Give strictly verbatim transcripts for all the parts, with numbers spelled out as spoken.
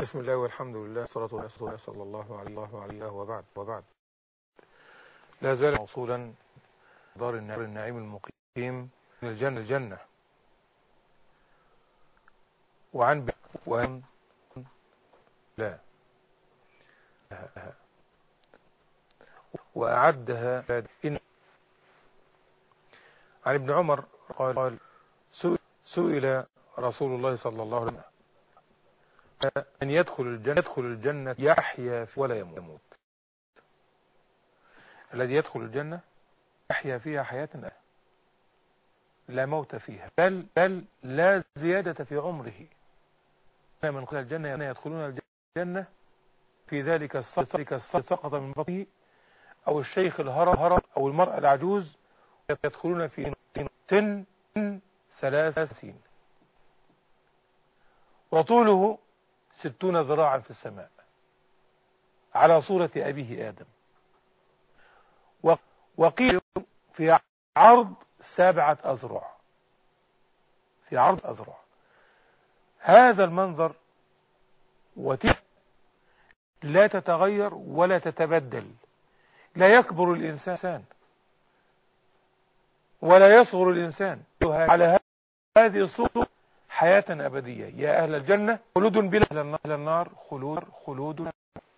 بسم الله والحمد لله والصلاة والسلام صلى الله عليه عليه وبعد وبعد لا زال موصولا دار النعيم المقيم من الجنة الجنة وعن وعن لا وأعدها إن عن ابن عمر قال سئل رسول الله صلى الله عليه وسلم أن يدخل الجنة يدخل الجنة يحيا ولا يموت. الذي يدخل الجنة يحيا فيها حياة لا موت فيها، بل بل لا زيادة في عمره. من قال الجنة يدخلون الجنة في ذلك السقط سقط من بطنه، أو الشيخ الهرم أو المرأة العجوز يدخلون في سن ثلاث سنين وطوله ستون ذراعا في السماء على صورة أبيه آدم، وقيل في عرض سبعة أذرع في عرض أذرع. هذا المنظر وتلك لا تتغير ولا تتبدل، لا يكبر الإنسان ولا يصغر الإنسان على هذه الصورة حياة أبدية. يا أهل الجنة خلود بلا أهل النار خلود خلود.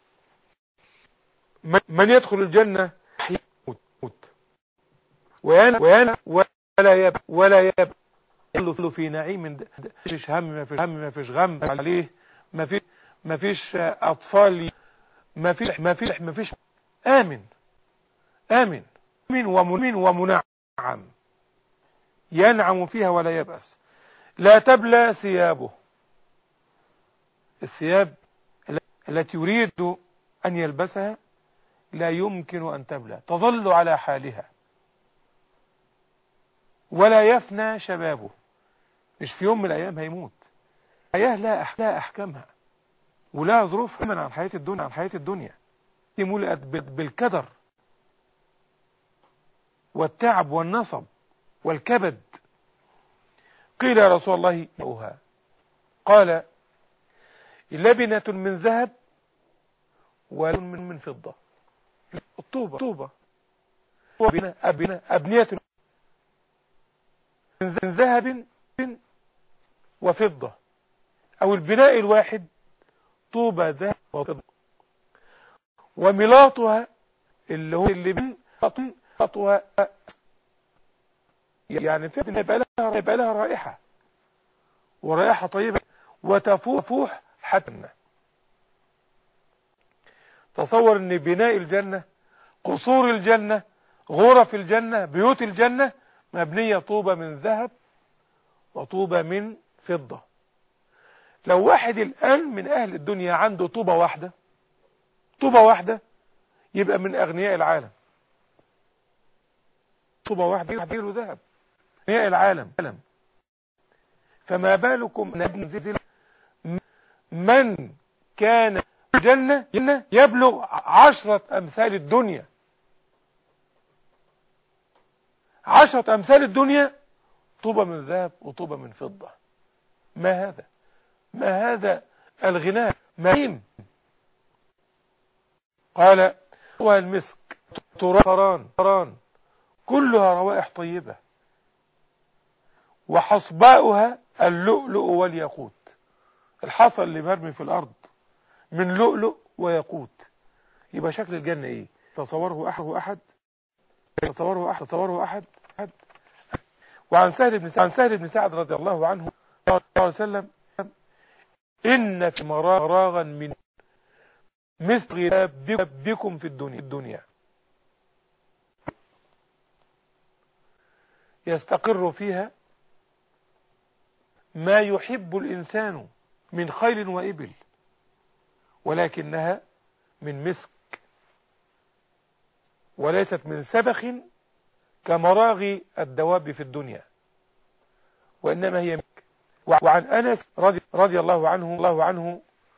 من يدخل الجنة يموت ويانا ويانا ولا يب ولا يب يدخل في نعيم، ما فيش هم ما فيش هم ما فيش غم عليه، ما فيش ما فيش أطفال، ما فيش ما فيش ما فيش آمن آمن آمن ومنعم ومنعم، ينعم فيها ولا يبأس. لا تبلى ثيابه، الثياب التي يريد أن يلبسها لا يمكن أن تبلى، تظل على حالها، ولا يفنى شبابه. مش في يوم من الأيام هيموت. حياة لا أحكامها ولا ظروف من عن حياة الدنيا عن حياة الدنيا ملئت بالكدر والتعب والنصب والكبد. قيل يا رسول الله ماؤها؟ قال لبنة من ذهب ولبنة من فضة. الطوبة طوبة أبنية أبنية من ذهب وفضة، أو البناء الواحد طوبة ذهب وفضة، وملاطها اللي هو اللي بين خطوة، يعني فعلا يبقى لها يبقى لها رائحة ورائحة طيبة وتفوح حتى. تصور ان بناء الجنة، قصور الجنة، غرف الجنة، بيوت الجنة مبنية طوبة من ذهب وطوبة من فضة. لو واحد الآن من أهل الدنيا عنده طوبة واحدة طوبة واحدة يبقى من أغنياء العالم. طوبة واحدة يديله ذهب، أغنياء العالم. فما بالكم ننزل من كان الجنة يبلغ عشرة أمثال الدنيا، عشرة أمثال الدنيا طوبة من ذهب وطوبة من فضة. ما هذا ما هذا الغناء مهيم. قال والمسك تران تران كلها روائح طيبة، وحصباؤها اللؤلؤ والياقوت. الحصى اللي مرمي في الأرض من لؤلؤ وياقوت. يبقى شكل الجنة ايه؟ تصوره أحد أحد تصوره أحد تصوره أحد أحد. وعن سهل بن عن سهل بن سعد رضي الله عنه قال صلى الله عليه وسلم: إن في مراغا من مثل بكم في الدنيا الدنيا يستقر فيها ما يحب الإنسان من خيل وإبل، ولكنها من مسك وليست من سبخ كمراغي الدواب في الدنيا، وإنما هي مسك. وعن أنس رضي, رضي الله عنه الله عنه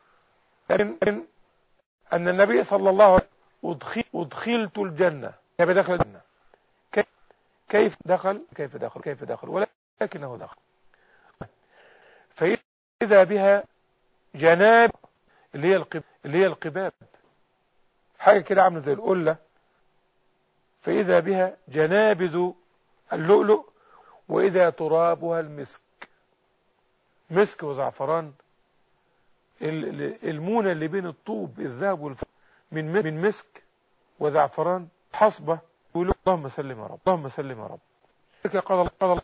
أن النبي صلى الله عليه وسلم أدخلت الجنة. كيف دخل الجنة؟ كيف دخل كيف دخل كيف دخل ولكنه دخل. فإذا بها جناب اللي هي القباب اللي هي القباب حاجة كده عاملة زي القلة، فإذا بها جنابذ اللؤلؤ وإذا ترابها المسك. مسك وزعفران، المونة اللي بين الطوب الذهب والفضة من من مسك وزعفران حصبة. يقولوا اللهم سلم يا رب، اللهم سلم يا رب. قال الله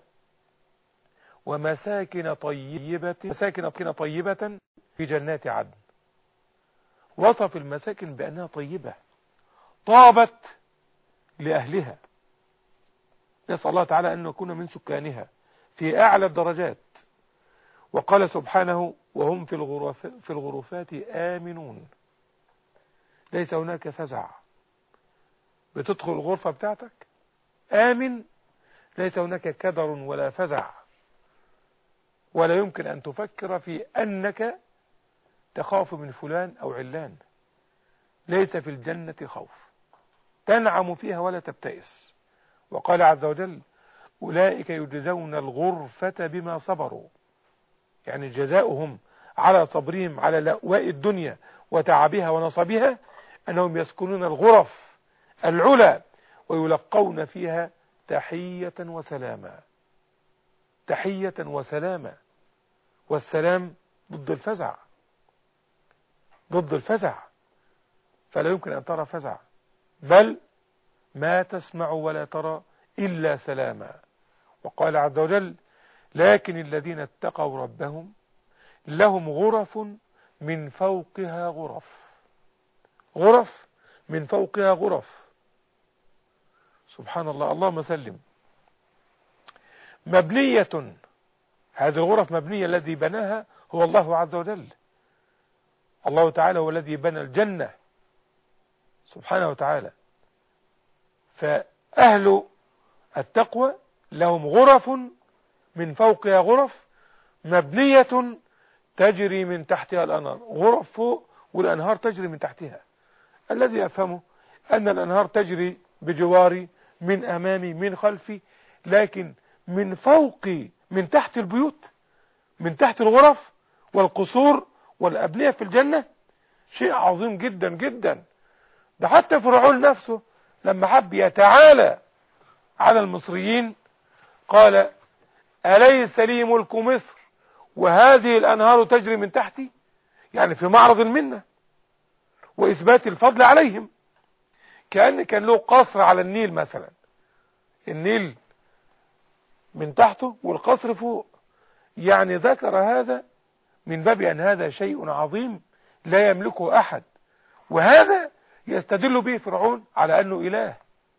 ومساكن طيبة مساكن طيبة في جنات عدن. وصف المساكن بأنها طيبة طابت لأهلها. نسأل الله تعالى أن نكون من سكانها في أعلى الدرجات. وقال سبحانه وهم في الغرف في الغرفات آمنون. ليس هناك فزع. بتدخل الغرفة بتاعتك آمن، ليس هناك كدر ولا فزع، ولا يمكن أن تفكر في أنك تخاف من فلان أو علان. ليس في الجنة خوف، تنعم فيها ولا تبتئس. وقال عز وجل أولئك يجزون الغرفة بما صبروا، يعني جزاؤهم على صبرهم على لأواء الدنيا وتعبها ونصبها أنهم يسكنون الغرف العلى ويلقون فيها تحية وسلاما. تحية وسلاما، والسلام ضد الفزع، ضد الفزع، فلا يمكن أن ترى فزع، بل ما تسمع ولا ترى إلا سلاما. وقال عز وجل لكن الذين اتقوا ربهم لهم غرف من فوقها غرف، غرف من فوقها غرف. سبحان الله، اللهم سلم. مبنية، هذه الغرف مبنية، الذي بناها هو الله عز وجل. الله تعالى هو الذي بنى الجنة سبحانه وتعالى. فأهل التقوى لهم غرف من فوقها غرف مبنية تجري من تحتها الأنهار. غرف فوق والأنهار تجري من تحتها. الذي يفهمه أن الأنهار تجري بجواري، من أمامي، من خلفي، لكن من فوقي، من تحت البيوت، من تحت الغرف والقصور والأبنية في الجنة، شيء عظيم جدا جدا. ده حتى فرعون نفسه لما حب يتعالى على المصريين قال أليس لي ملك مصر وهذه الأنهار تجري من تحتي، يعني في معرض المنة وإثبات الفضل عليهم. كأن كان له قصر على النيل مثلا، النيل من تحته والقصر فوق، يعني ذكر هذا من باب أن هذا شيء عظيم لا يملكه أحد. وهذا يستدل به فرعون على أنه إله،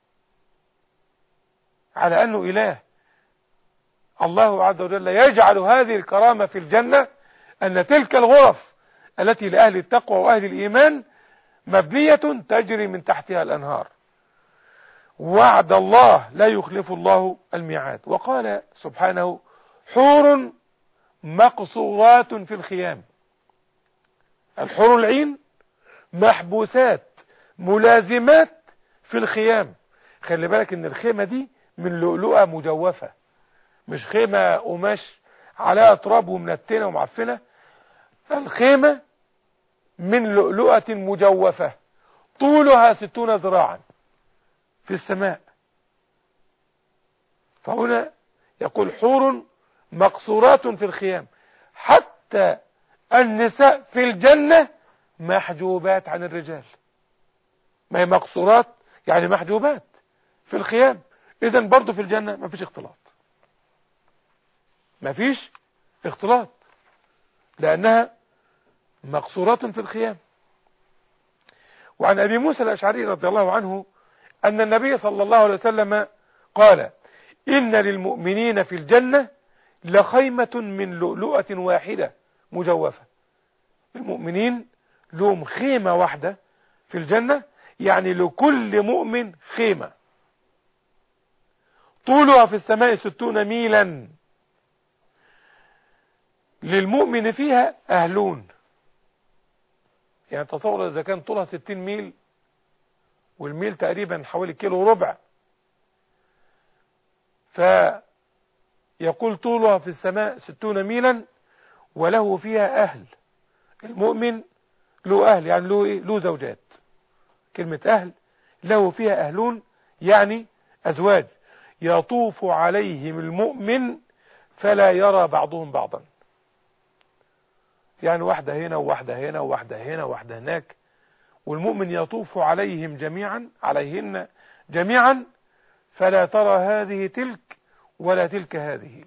على أنه إله. الله عز وجل يجعل هذه الكرامة في الجنة أن تلك الغرف التي لأهل التقوى وأهل الإيمان مبنية تجري من تحتها الأنهار. وعد الله لا يخلف الله الميعاد. وقال سبحانه حور مقصورات في الخيام. الحور العين محبوسات ملازمات في الخيام. خلي بالك ان الخيمة دي من لؤلؤة مجوفة، مش خيمة قماش عليها تراب ومنتنة ومعفنة. الخيمة من لؤلؤة مجوفة طولها ستون ذراعا في السماء. فهنا يقول حور مقصورات في الخيام، حتى النساء في الجنة محجوبات عن الرجال. ما هي مقصورات يعني محجوبات في الخيام، إذن برضو في الجنة ما فيش اختلاط، ما فيش اختلاط لأنها مقصورات في الخيام. وعن أبي موسى الأشعري رضي الله عنه أن النبي صلى الله عليه وسلم قال إن للمؤمنين في الجنة لخيمة من لؤلؤة واحدة مجوفة. المؤمنين لهم خيمة واحدة في الجنة، يعني لكل مؤمن خيمة طولها في السماء ستون ميلا. للمؤمن فيها أهلون، يعني تصور إذا كان طولها ستين ميل والميل تقريبا حوالي كيلو وربع، فيقول طولها في السماء ستون ميلا وله فيها أهل. المؤمن له أهل يعني له إيه؟ له زوجات. كلمة أهل له فيها أهلون يعني أزواج، يطوف عليهم المؤمن فلا يرى بعضهم بعضا. يعني واحدة هنا وواحدة هنا وواحدة هنا وواحدة هناك، والمؤمن يطوف عليهم جميعا عليهن جميعا فلا ترى هذه تلك ولا تلك هذه.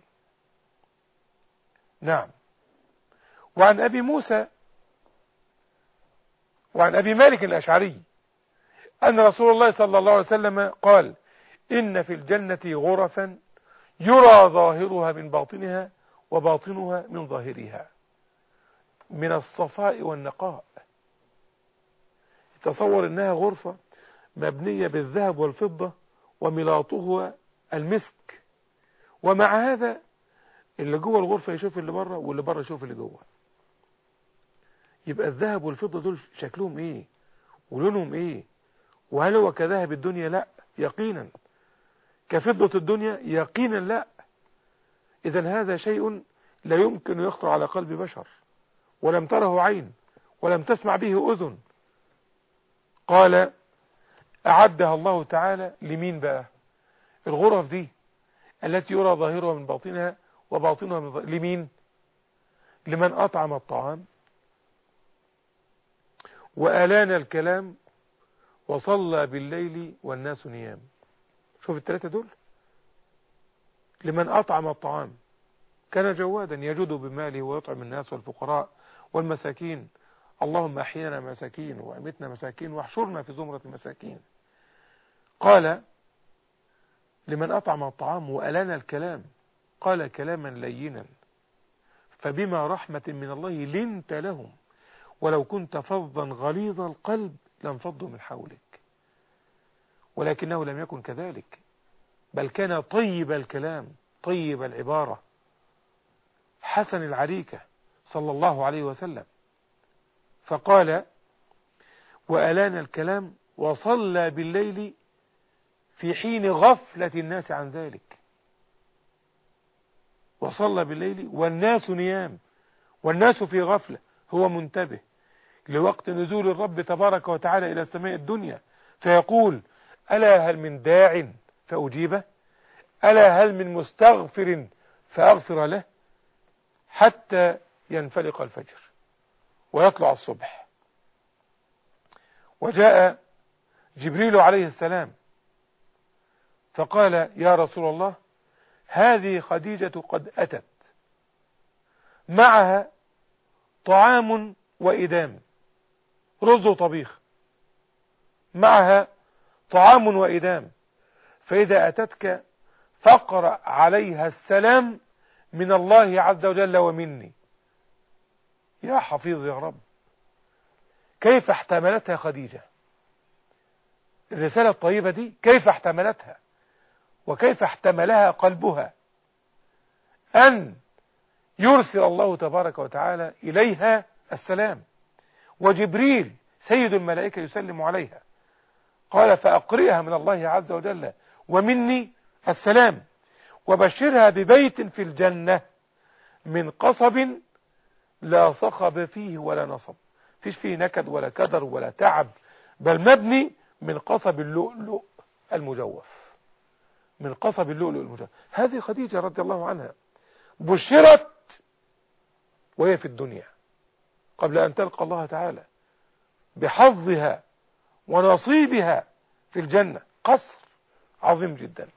نعم. وعن أبي موسى وعن أبي مالك الأشعري أن رسول الله صلى الله عليه وسلم قال: إن في الجنة غرفا يرى ظاهرها من باطنها وباطنها من ظاهرها من الصفاء والنقاء. تصور إنها غرفة مبنية بالذهب والفضة وملاطها المسك، ومع هذا اللي جوه الغرفة يشوف اللي بره واللي بره يشوف اللي جوه. يبقى الذهب والفضة دول شكلهم ايه ولونهم ايه؟ وهل هو كذهب الدنيا؟ لا يقينا. كفضة الدنيا؟ يقينا لا. إذن هذا شيء لا يمكن يخطر على قلب بشر، ولم تره عين ولم تسمع به أذن. قال: أعدها الله تعالى لمين بقى الغرف دي التي يرى ظاهرها من باطنها وباطنها من ظاهرها؟ لمين؟ لمن أطعم الطعام وألان الكلام وصلى بالليل والناس نيام. شوف الثلاثة دول. لمن أطعم الطعام كان جوادا يجود بماله ويطعم الناس والفقراء والمساكين. اللهم أحينا مساكين وأمتنا مساكين واحشرنا في زمرة المساكين. قال: لمن أطعم الطعام وألان الكلام، قال كلاما لينا فبما رحمة من الله لنت لهم ولو كنت فظا غليظ القلب لانفضوا من حولك. ولكنه لم يكن كذلك، بل كان طيب الكلام طيب العبارة حسن العريكة صلى الله عليه وسلم. فقال: وألان الكلام وصلى بالليل في حين غفلة الناس عن ذلك. وصلى بالليل والناس نيام، والناس في غفلة، هو منتبه لوقت نزول الرب تبارك وتعالى إلى السماء الدنيا، فيقول: ألا هل من داع فأجيبه؟ ألا هل من مستغفر فأغفر له؟ حتى ينفلق الفجر ويطلع الصبح. وجاء جبريل عليه السلام فقال: يا رسول الله، هذه خديجة قد أتت معها طعام وإدام، رز وطبيخ، معها طعام وإدام، فإذا أتتك فاقرأ عليها السلام من الله عز وجل ومني. يا حفيظ يا رب، كيف احتملتها خديجة الرسالة الطيبة دي؟ كيف احتملتها وكيف احتملها قلبها أن يرسل الله تبارك وتعالى إليها السلام، وجبريل سيد الملائكة يسلم عليها. قال: فأقرئها من الله عز وجل ومني السلام، وبشرها ببيت في الجنة من قصب لا صخب فيه ولا نصب، فيش فيه نكد ولا كدر ولا تعب، بل مبني من قصب اللؤلؤ المجوف، من قصب اللؤلؤ المجوف. هذه خديجة رضي الله عنها بشرت وهي في الدنيا قبل أن تلقى الله تعالى بحظها ونصيبها في الجنة، قصر عظيم جدا.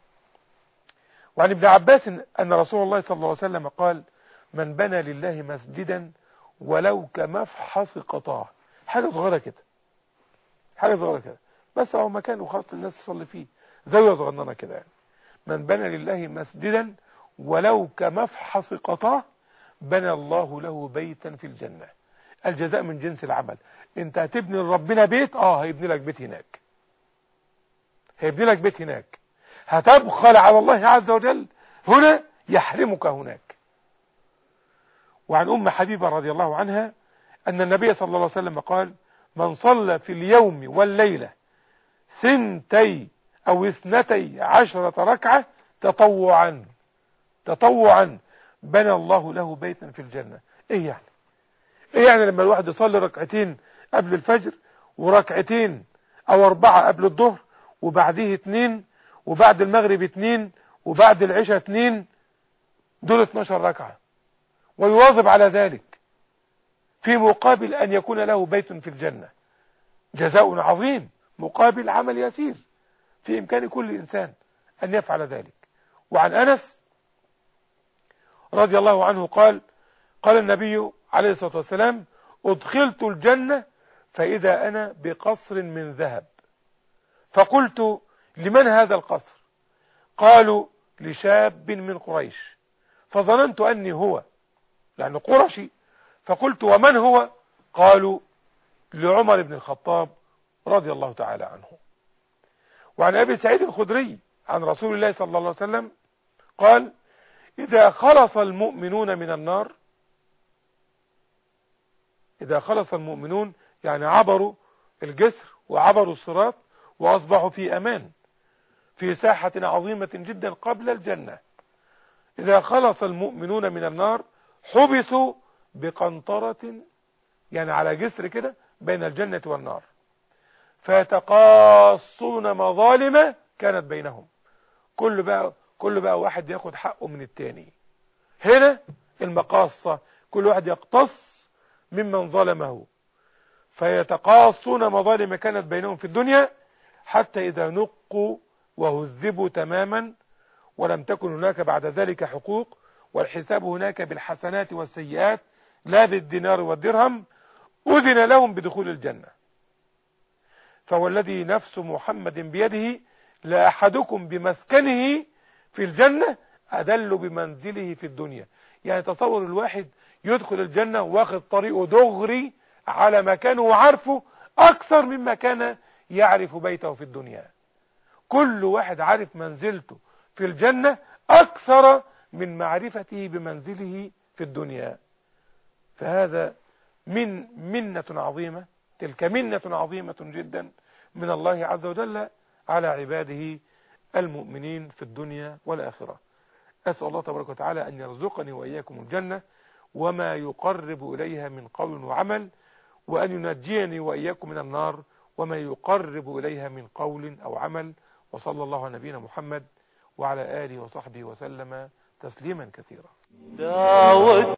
وعن ابن عباس أن رسول الله صلى الله عليه وسلم قال: من بنى لله مسجدا ولو كمفحص قطاع، حاجة صغيرة كده، حاجة صغيرة كده بس هو مكان وخاص الناس تصلي فيه، زاوية صغننة كده يعني. من بنى لله مسجدا ولو كمفحص قطاع بنى الله له بيتا في الجنة. الجزاء من جنس العمل. انت هتبني لربنا بيت، اه هيبني لك بيت هناك، هيبني لك بيت هناك. هتبخل على الله عز وجل هنا، يحرمك هناك. وعن أم حبيبة رضي الله عنها أن النبي صلى الله عليه وسلم قال: من صلى في اليوم والليلة ثنتي أو اثنتي عشرة ركعة تطوعا تطوعا بنى الله له بيتا في الجنة. ايه يعني؟ ايه يعني لما الواحد يصلي ركعتين قبل الفجر، وركعتين او اربعة قبل الظهر، وبعديه اتنين، وبعد المغرب اتنين، وبعد العشاء اتنين، دول اتناشر ركعة، ويواظب على ذلك في مقابل ان يكون له بيت في الجنة. جزاء عظيم مقابل عمل يسير، في امكان كل انسان ان يفعل ذلك. وعن انس رضي الله عنه قال قال النبي عليه الصلاة والسلام: ادخلت الجنة فإذا أنا بقصر من ذهب، فقلت: لمن هذا القصر؟ قالوا: لشاب من قريش، فظننت أني هو لأن قرشي، فقلت: ومن هو؟ قالوا: لعمر بن الخطاب رضي الله تعالى عنه. وعن أبي سعيد الخدري عن رسول الله صلى الله عليه وسلم قال: إذا خلص المؤمنون من النار، إذا خلص المؤمنون يعني عبروا الجسر وعبروا الصراط وأصبحوا في أمان في ساحة عظيمة جدا قبل الجنة، إذا خلص المؤمنون من النار حبسوا بقنطرة، يعني على جسر كده بين الجنة والنار، فيتقاصون مظالم كانت بينهم، كل بقى كل بقى واحد ياخد حقه من التاني. هنا المقاصة، كل واحد يقتص ممن ظلمه، فيتقاصون مظالم كانت بينهم في الدنيا، حتى إذا نقوا وهذبوا تماما ولم تكن هناك بعد ذلك حقوق، والحساب هناك بالحسنات والسيئات لا بالدينار والدرهم، أذن لهم بدخول الجنة. فوالذي نفس محمد بيده لأحدكم بمسكنه في الجنة أدل بمنزله في الدنيا. يعني تصور الواحد يدخل الجنة واخد طريقه دغري على مكانه وعارفه أكثر مما كان يعرف بيته في الدنيا. كل واحد عارف منزلته في الجنة أكثر من معرفته بمنزله في الدنيا. فهذا من منة عظيمة، تلك منة عظيمة جدا من الله عز وجل على عباده المؤمنين في الدنيا والآخرة. أسأل الله تبارك وتعالى أن يرزقني وإياكم الجنة وما يقرب إليها من قول وعمل، وأن ينجيني وإياكم من النار وما يقرب إليها من قول أو عمل. وصلى الله على نبينا محمد وعلى آله وصحبه وسلم تسليما كثيرا.